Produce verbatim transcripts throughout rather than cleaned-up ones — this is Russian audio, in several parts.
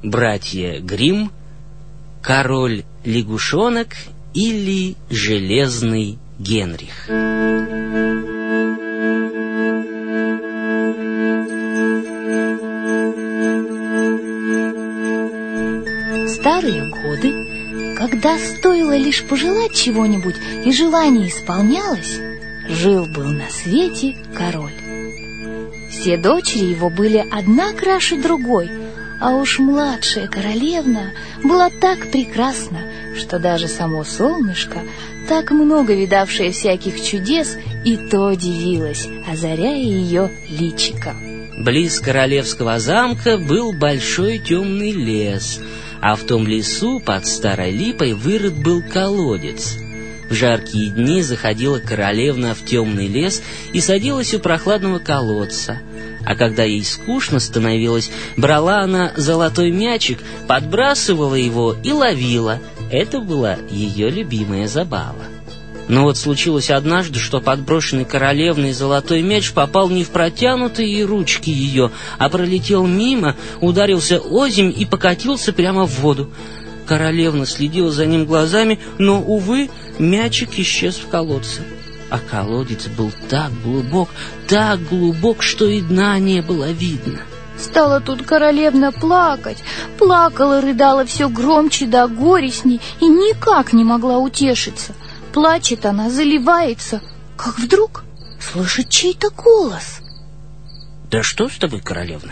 Братья Гримм, Король-лягушонок или Железный Генрих. В старые годы, когда стоило лишь пожелать чего-нибудь и желание исполнялось, жил-был на свете король. Все дочери его были одна краше другой, а уж младшая королевна была так прекрасна, что даже само солнышко, так много видавшее всяких чудес, и то дивилось, озаряя ее личико. Близ королевского замка был большой темный лес, а в том лесу под старой липой вырыт был колодец. В жаркие дни заходила королевна в темный лес и садилась у прохладного колодца. А когда ей скучно становилось, брала она золотой мячик, подбрасывала его и ловила. Это была ее любимая забава. Но вот случилось однажды, что подброшенный королевной золотой мяч попал не в протянутые ручки ее, а пролетел мимо, ударился озимь и покатился прямо в воду. Королевна следила за ним глазами, но, увы, мячик исчез в колодце. А колодец был так глубок, так глубок, что и дна не было видно. Стала тут королевна плакать, плакала, рыдала все громче да горестней и никак не могла утешиться. Плачет она, заливается, как вдруг слышит чей-то голос. «Да что с тобой, королевна?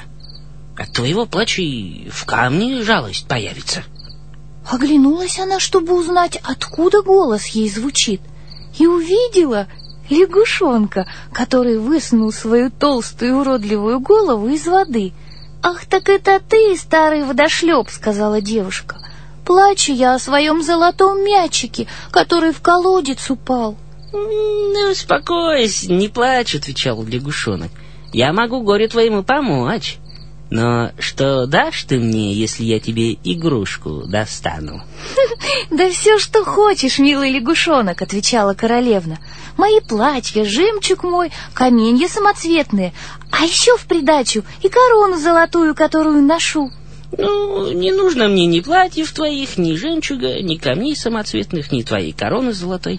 От твоего плача и в камне жалость появится». Оглянулась она, чтобы узнать, откуда голос ей звучит, и увидела лягушонка, который высунул свою толстую уродливую голову из воды. «Ах, так это ты, старый водошлеп», — сказала девушка. «Плачу я о своем золотом мячике, который в колодец упал». «Ну, успокойся, не плачь», — отвечал лягушонок. «Я могу горю твоему помочь. Но что дашь ты мне, если я тебе игрушку достану?» «Да все, что хочешь, милый лягушонок», — отвечала королевна. «Мои платья, жемчуг мой, каменья самоцветные, а еще в придачу и корону золотую, которую ношу». «Ну, не нужно мне ни платьев твоих, ни жемчуга, ни камней самоцветных, ни твоей короны золотой.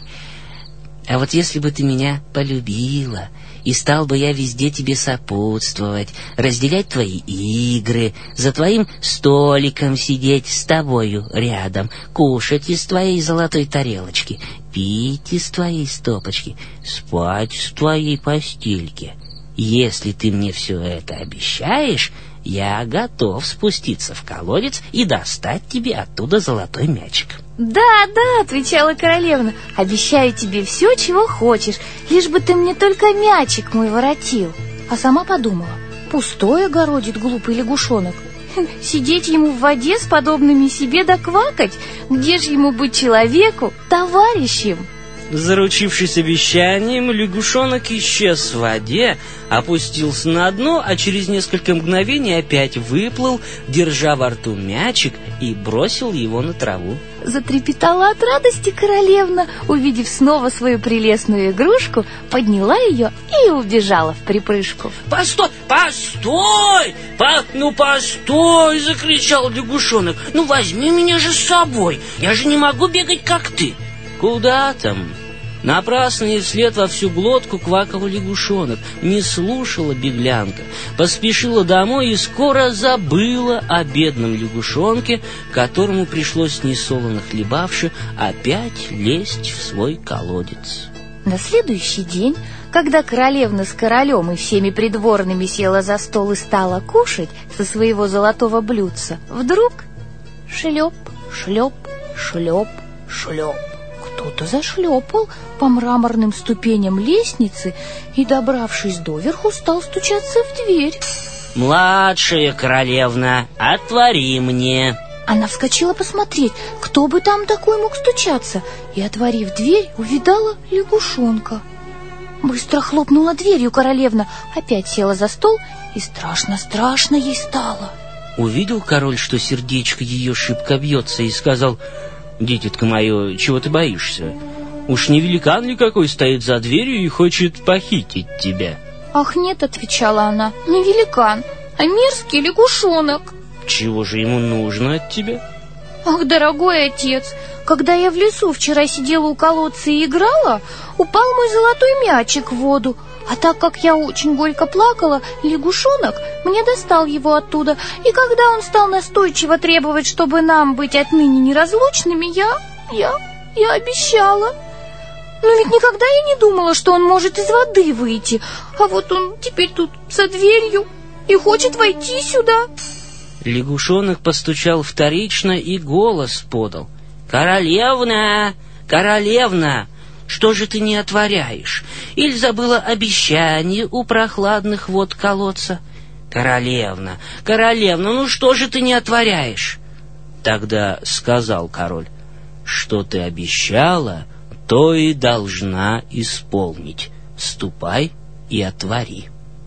А вот если бы ты меня полюбила, и стал бы я везде тебе сопутствовать, разделять твои игры, за твоим столиком сидеть с тобою рядом, кушать из твоей золотой тарелочки, пить из твоей стопочки, спать в твоей постельке. Если ты мне все это обещаешь, я готов спуститься в колодец и достать тебе оттуда золотой мячик». «Да, да», — отвечала королевна, — «обещаю тебе все, чего хочешь, лишь бы ты мне только мячик мой воротил». А сама подумала: пустой огородит глупый лягушонок. Сидеть ему в воде с подобными себе да квакать, где же ему быть человеку, товарищем? Заручившись обещанием, лягушонок исчез в воде, опустился на дно, а через несколько мгновений опять выплыл, держа во рту мячик, и бросил его на траву. Затрепетала от радости королевна, увидев снова свою прелестную игрушку, подняла ее и убежала в припрыжку. «Постой, постой! По, ну постой!» — закричал лягушонок. «Ну возьми меня же с собой, я же не могу бегать, как ты». «Куда там?» Напрасно ей вслед во всю глотку квакал лягушонок. Не слушала беглянка, поспешила домой и скоро забыла о бедном лягушонке, которому пришлось, несолоно хлебавши, опять лезть в свой колодец. На следующий день, когда королевна с королем и всеми придворными села за стол и стала кушать со своего золотого блюдца, вдруг шлеп, шлеп, шлеп, шлеп. Кто-то зашлепал по мраморным ступеням лестницы и, добравшись доверху, стал стучаться в дверь. «Младшая королевна, отвори мне!» Она вскочила посмотреть, кто бы там такой мог стучаться, и, отворив дверь, увидала лягушонка. Быстро хлопнула дверью королевна, опять села за стол, и страшно-страшно ей стало. Увидел король, что сердечко ее шибко бьется, и сказал: «Дитятко мое, чего ты боишься? Уж не великан ли какой стоит за дверью и хочет похитить тебя?» «Ах, нет», — отвечала она, — «не великан, а мерзкий лягушонок». Чего же ему нужно от тебя? Ах, дорогой отец, когда я в лесу вчера сидела у колодца и играла, упал мой золотой мячик в воду. А так как я очень горько плакала, лягушонок мне достал его оттуда. И когда он стал настойчиво требовать, чтобы нам быть отныне неразлучными, я, я, я обещала. Но ведь никогда я не думала, что он может из воды выйти. А вот он теперь тут за дверью и хочет войти сюда. Лягушонок постучал вторично и голос подал. «Королевна! Королевна! Что же ты не отворяешь? Или забыла обещание у прохладных вод колодца? Королевна! Королевна! Ну что же ты не отворяешь?» Тогда сказал король: «Что ты обещала, то и должна исполнить. Ступай и отвори».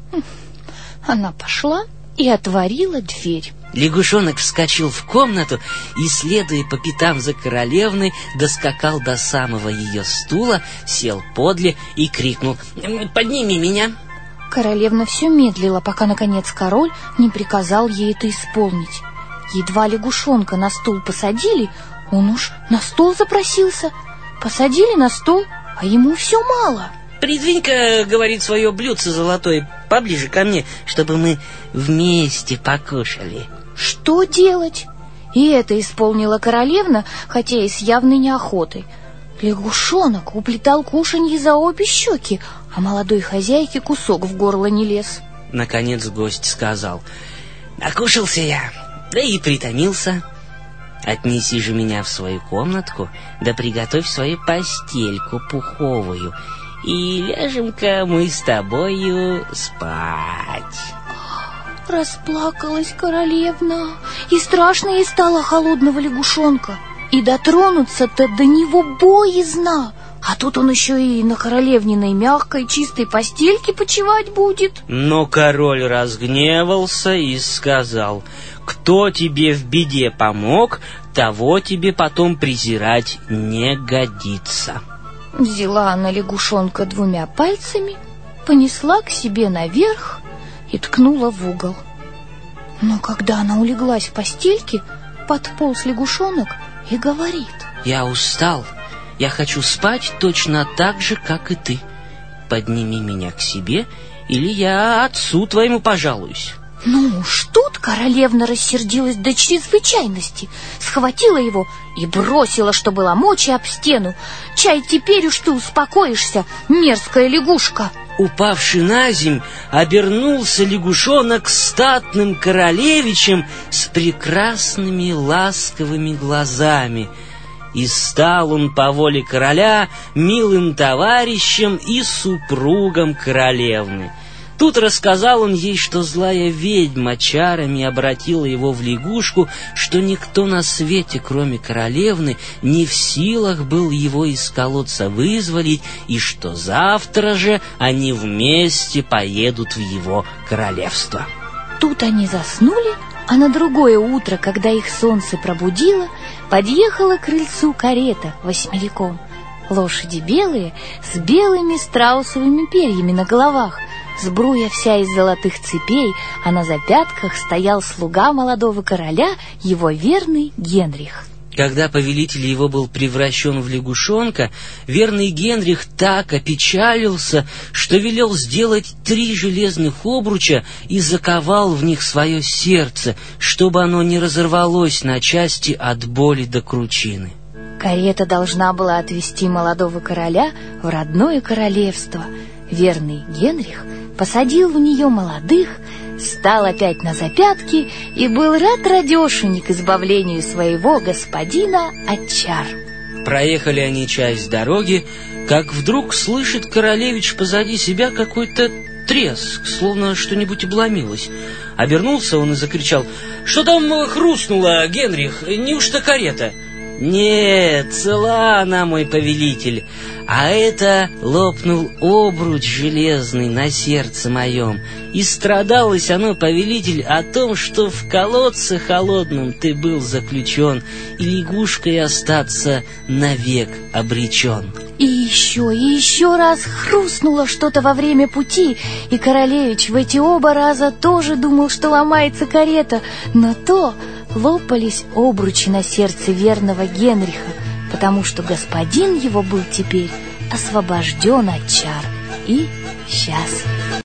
Она пошла и отворила дверь. Лягушонок вскочил в комнату и, следуя по пятам за королевной, доскакал до самого ее стула, сел подле и крикнул: «Подними меня!» Королевна все медлила, пока, наконец, король не приказал ей это исполнить. Едва лягушонка на стул посадили, он уж на стол запросился. Посадили на стол, а ему все мало. «Придвинь-ка, — говорит, — свое блюдце золотое поближе ко мне, чтобы мы вместе покушали». Что делать? И это исполнила королевна, хотя и с явной неохотой. Лягушонок уплетал кушанье за обе щеки, а молодой хозяйке кусок в горло не лез. Наконец гость сказал: «Накушался я, да и притомился. Отнеси же меня в свою комнатку, да приготовь свою постельку пуховую, и ляжем-ка мы с тобою спать». Расплакалась королевна, и страшно ей стало холодного лягушонка. И дотронуться-то до него боязно. А тут он еще и на королевниной мягкой чистой постельке почивать будет. Но король разгневался и сказал: «Кто тебе в беде помог, того тебе потом презирать не годится». Взяла она лягушонка двумя пальцами, понесла к себе наверх и ткнула в угол. Но когда она улеглась в постельке, подполз лягушонок и говорит: «Я устал, я хочу спать точно так же, как и ты. Подними меня к себе, или я отцу твоему пожалуюсь». Ну уж тут королевна рассердилась до чрезвычайности, схватила его и бросила, что было мочи, об стену. «Чай, теперь уж ты успокоишься, мерзкая лягушка!» Упавший на земь, обернулся лягушонок статным королевичем с прекрасными ласковыми глазами. И стал он по воле короля милым товарищем и супругом королевны. Тут рассказал он ей, что злая ведьма чарами обратила его в лягушку, что никто на свете, кроме королевны, не в силах был его из колодца вызволить, и что завтра же они вместе поедут в его королевство. Тут они заснули, а на другое утро, когда их солнце пробудило, подъехала к крыльцу карета восьмериком. Лошади белые, с белыми страусовыми перьями на головах, сбруя вся из золотых цепей, а на запятках стоял слуга молодого короля, его верный Генрих. Когда повелитель его был превращен в лягушонка, верный Генрих так опечалился, что велел сделать три железных обруча и заковал в них свое сердце, чтобы оно не разорвалось на части от боли до кручины. Карета должна была отвезти молодого короля в родное королевство. Верный Генрих посадил в нее молодых, стал опять на запятки и был рад-радешенек избавлению своего господина от чар. Проехали они часть дороги, как вдруг слышит королевич позади себя какой-то треск, словно что-нибудь обломилось. Обернулся он и закричал: «Что там хрустнуло, Генрих? Неужто карета?» «Нет, цела она, мой повелитель, а это лопнул обруч железный на сердце моем, и страдалось оно, повелитель, о том, что в колодце холодном ты был заключен, и лягушкой остаться навек обречен». И еще, и еще раз хрустнуло что-то во время пути, и королевич в эти оба раза тоже думал, что ломается карета, но то лопались обручи на сердце верного Генриха, потому что господин его был теперь освобожден от чар и счастлив.